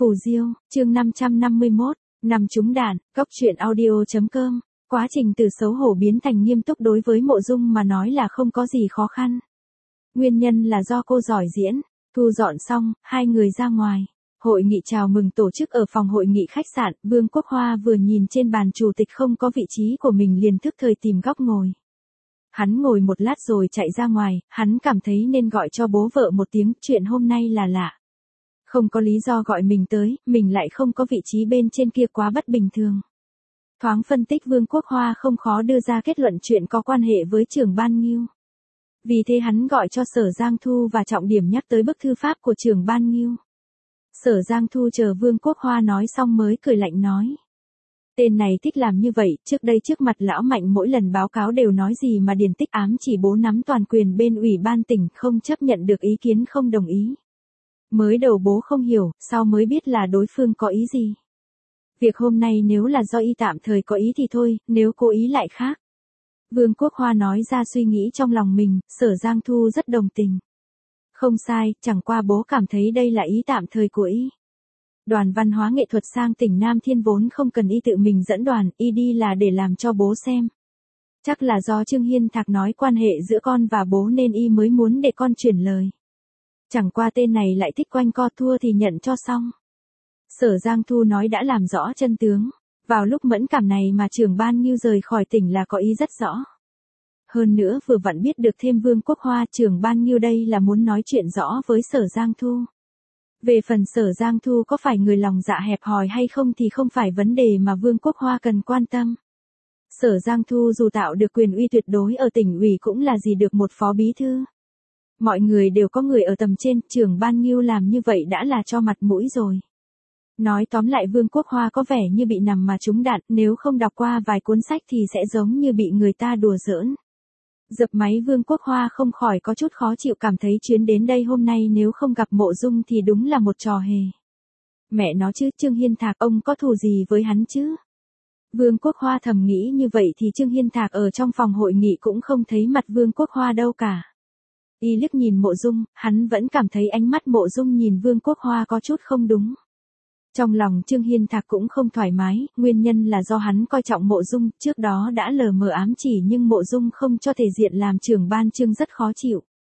Phù Diêu, chương 551, nằm trúng đạn, góc truyện audio.com. Quá trình từ xấu hổ biến thành nghiêm túc đối với Mộ Dung mà nói là không có gì khó khăn. Nguyên nhân là do cô giỏi diễn. Thu dọn xong, hai người ra ngoài. Hội nghị chào mừng tổ chức ở phòng hội nghị khách sạn. Vương Quốc Hoa vừa nhìn trên bàn chủ tịch không có vị trí của mình liền thức thời tìm góc ngồi. Hắn ngồi một lát rồi chạy ra ngoài, hắn cảm thấy nên gọi cho bố vợ một tiếng, chuyện hôm nay là lạ. Không có lý do gọi mình tới, mình lại không có vị trí bên trên kia quá bất bình thường. Thoáng phân tích Vương Quốc Hoa không khó đưa ra kết luận chuyện có quan hệ với Trưởng Ban Nghiêu. Vì thế hắn gọi cho Sở Giang Thu và trọng điểm nhắc tới bức thư pháp của Trưởng Ban Nghiêu. Sở Giang Thu chờ Vương Quốc Hoa nói xong mới cười lạnh nói. Tên này thích làm như vậy, trước đây trước mặt lão Mạnh mỗi lần báo cáo đều nói gì mà điền tích ám chỉ bố nắm toàn quyền bên ủy ban tỉnh không chấp nhận được ý kiến không đồng ý. Mới đầu bố không hiểu, sau mới biết là đối phương có ý gì. Việc hôm nay nếu là do y tạm thời có ý thì thôi, nếu cố ý lại khác. Vương Quốc Hoa nói ra suy nghĩ trong lòng mình, Sở Giang Thu rất đồng tình. Không sai, chẳng qua bố cảm thấy đây là ý tạm thời của y. Đoàn văn hóa nghệ thuật sang tỉnh Nam Thiên vốn không cần y tự mình dẫn đoàn, y đi là để làm cho bố xem. Chắc là do Trương Hiên Thạc nói quan hệ giữa con và bố nên y mới muốn để con chuyển lời. Chẳng qua tên này lại thích quanh co, thua thì nhận cho xong. Sở Giang Thu nói đã làm rõ chân tướng. Vào lúc mẫn cảm này mà Trưởng Ban Nghiêu rời khỏi tỉnh là có ý rất rõ. Hơn nữa vừa vặn biết được thêm Vương Quốc Hoa, Trưởng Ban Nghiêu đây là muốn nói chuyện rõ với Sở Giang Thu. Về phần Sở Giang Thu có phải người lòng dạ hẹp hòi hay không thì không phải vấn đề mà Vương Quốc Hoa cần quan tâm. Sở Giang Thu dù tạo được quyền uy tuyệt đối ở tỉnh ủy cũng là gì được một phó bí thư. Mọi người đều có người ở tầm trên, Trưởng Ban Nghiêu làm như vậy đã là cho mặt mũi rồi. Nói tóm lại Vương Quốc Hoa có vẻ như bị nằm mà trúng đạn, nếu không đọc qua vài cuốn sách thì sẽ giống như bị người ta đùa giỡn. Dập máy Vương Quốc Hoa không khỏi có chút khó chịu, cảm thấy chuyến đến đây hôm nay nếu không gặp Mộ Dung thì đúng là một trò hề. Mẹ nó chứ, Trương Hiên Thạc ông có thù gì với hắn chứ? Vương Quốc Hoa thầm nghĩ như vậy thì Trương Hiên Thạc ở trong phòng hội nghị cũng không thấy mặt Vương Quốc Hoa đâu cả. Y liếc nhìn Mộ Dung, hắn vẫn cảm thấy ánh mắt Mộ Dung nhìn Vương Quốc Hoa có chút không đúng. Trong lòng Trương Hiên Thạc cũng không thoải mái, nguyên nhân là do hắn coi trọng Mộ Dung, trước đó đã lờ mờ ám chỉ nhưng Mộ Dung không cho thể diện làm trưởng ban Trương rất khó chịu.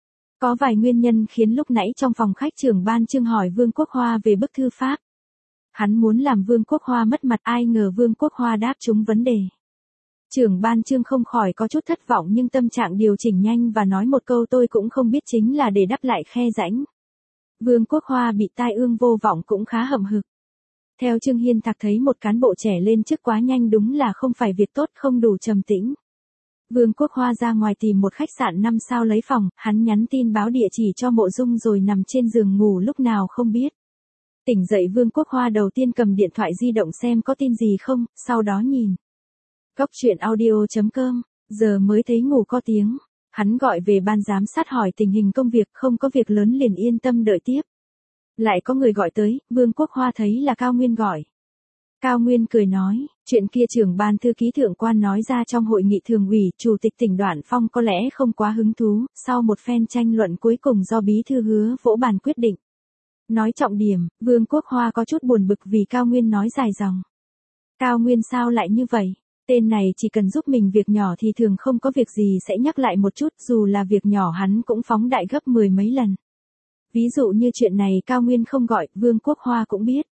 Có vài nguyên nhân khiến lúc nãy trong phòng khách trưởng ban Trương hỏi Vương Quốc Hoa về bức thư pháp. Hắn muốn làm Vương Quốc Hoa mất mặt, ai ngờ Vương Quốc Hoa đáp trúng vấn đề. Trưởng ban Trương không khỏi có chút thất vọng nhưng tâm trạng điều chỉnh nhanh và nói một câu tôi cũng không biết chính là để đắp lại khe rãnh. Vương Quốc Hoa bị tai ương vô vọng cũng khá hậm hực. Theo Trương Hiên Thạc thấy một cán bộ trẻ lên chức quá nhanh đúng là không phải việc tốt, không đủ trầm tĩnh. Vương Quốc Hoa ra ngoài tìm một khách sạn 5 sao lấy phòng, hắn nhắn tin báo địa chỉ cho Mộ Dung rồi nằm trên giường ngủ lúc nào không biết. Tỉnh dậy Vương Quốc Hoa đầu tiên cầm điện thoại di động xem có tin gì không, sau đó nhìn. Góc truyện audio.com, giờ mới thấy ngủ có tiếng. Hắn gọi về ban giám sát hỏi tình hình công việc, không có việc lớn liền yên tâm đợi tiếp. Lại có người gọi tới, Vương Quốc Hoa thấy là Cao Nguyên gọi. Cao Nguyên cười nói, chuyện kia trưởng ban thư ký thượng quan nói ra trong hội nghị thường ủy, chủ tịch tỉnh Đoạn Phong có lẽ không quá hứng thú, sau một phen tranh luận cuối cùng do bí thư Hứa vỗ bàn quyết định. Nói trọng điểm, Vương Quốc Hoa có chút buồn bực vì Cao Nguyên nói dài dòng. Cao Nguyên sao lại như vậy? Tên này chỉ cần giúp mình việc nhỏ thì thường không có việc gì sẽ nhắc lại một chút, dù là việc nhỏ hắn cũng phóng đại gấp 10 mấy lần. Ví dụ như chuyện này Cao Nguyên không gọi, Vương Quốc Hoa cũng biết.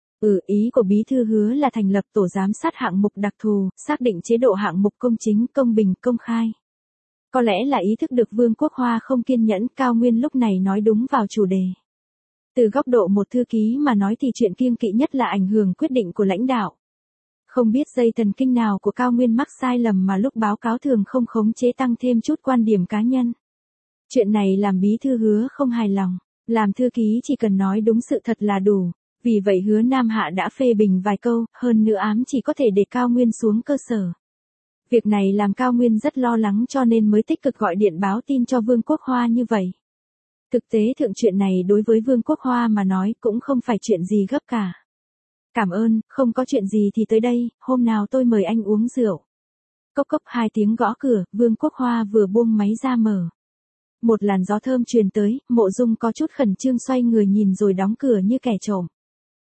Ý của bí thư Hứa là thành lập tổ giám sát hạng mục đặc thù, xác định chế độ hạng mục công chính, công bình, công khai. Có lẽ là ý thức được Vương Quốc Hoa không kiên nhẫn, Cao Nguyên lúc này nói đúng vào chủ đề. Từ góc độ một thư ký mà nói thì chuyện kiêng kỵ nhất là ảnh hưởng quyết định của lãnh đạo. Không biết dây thần kinh nào của Cao Nguyên mắc sai lầm mà lúc báo cáo thường không khống chế tăng thêm chút quan điểm cá nhân. Chuyện này làm bí thư Hứa không hài lòng, làm thư ký chỉ cần nói đúng sự thật là đủ, vì vậy Hứa Nam Hạ đã phê bình vài câu, hơn nữa ám chỉ có thể để Cao Nguyên xuống cơ sở. Việc này làm Cao Nguyên rất lo lắng cho nên mới tích cực gọi điện báo tin cho Vương Quốc Hoa như vậy. Thực tế thượng chuyện này đối với Vương Quốc Hoa mà nói cũng không phải chuyện gì gấp cả. Cảm ơn, không có chuyện gì thì tới đây, hôm nào tôi mời anh uống rượu. Cốc cốc 2 tiếng gõ cửa, Vương Quốc Hoa vừa buông máy ra mở. Một làn gió thơm truyền tới, Mộ Dung có chút khẩn trương xoay người nhìn rồi đóng cửa như kẻ trộm.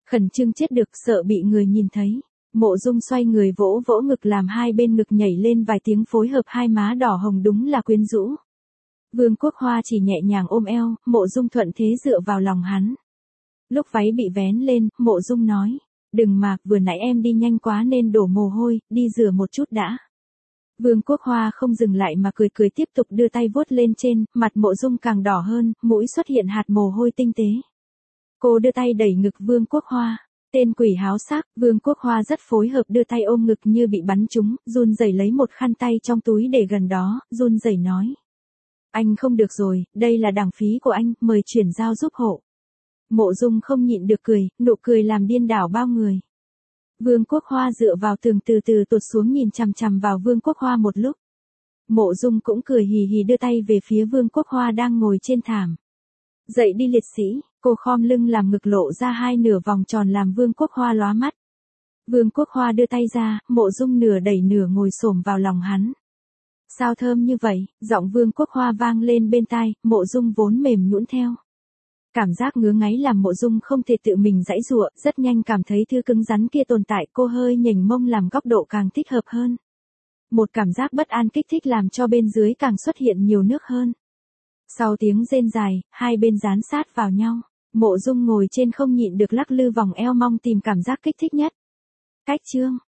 Khẩn trương chết được, sợ bị người nhìn thấy. Mộ Dung xoay người vỗ vỗ ngực làm hai bên ngực nhảy lên vài tiếng phối hợp, hai má đỏ hồng đúng là quyến rũ. Vương Quốc Hoa chỉ nhẹ nhàng ôm eo, Mộ Dung thuận thế dựa vào lòng hắn. Lúc váy bị vén lên, Mộ Dung nói, đừng mà, vừa nãy em đi nhanh quá nên đổ mồ hôi, đi rửa một chút đã. Vương Quốc Hoa không dừng lại mà cười cười tiếp tục đưa tay vuốt lên trên, mặt Mộ Dung càng đỏ hơn, mũi xuất hiện hạt mồ hôi tinh tế. Cô đưa tay đẩy ngực Vương Quốc Hoa. Tên quỷ háo sắc, Vương Quốc Hoa rất phối hợp đưa tay ôm ngực như bị bắn trúng, run rẩy lấy một khăn tay trong túi để gần đó, run rẩy nói. Anh không được rồi, đây là đảng phí của anh, mời chuyển giao giúp hộ. Mộ Dung không nhịn được cười, nụ cười làm điên đảo bao người. Vương Quốc Hoa dựa vào tường từ từ tụt xuống nhìn chằm chằm vào Vương Quốc Hoa một lúc. Mộ Dung cũng cười hì hì đưa tay về phía Vương Quốc Hoa đang ngồi trên thảm. Dậy đi liệt sĩ, cô khom lưng làm ngực lộ ra hai nửa vòng tròn làm Vương Quốc Hoa lóa mắt. Vương Quốc Hoa đưa tay ra, Mộ Dung nửa đẩy nửa ngồi xổm vào lòng hắn. Sao thơm như vậy, giọng Vương Quốc Hoa vang lên bên tai, Mộ Dung vốn mềm nhũn theo. Cảm giác ngứa ngáy làm Mộ Dung không thể tự mình giãy giụa, rất nhanh cảm thấy thứ cứng rắn kia tồn tại, cô hơi nhỉnh mông làm góc độ càng thích hợp hơn. Một cảm giác bất an kích thích làm cho bên dưới càng xuất hiện nhiều nước hơn. Sau tiếng rên dài, hai bên dán sát vào nhau, Mộ Dung ngồi trên không nhịn được lắc lư vòng eo mong tìm cảm giác kích thích nhất. Cách chương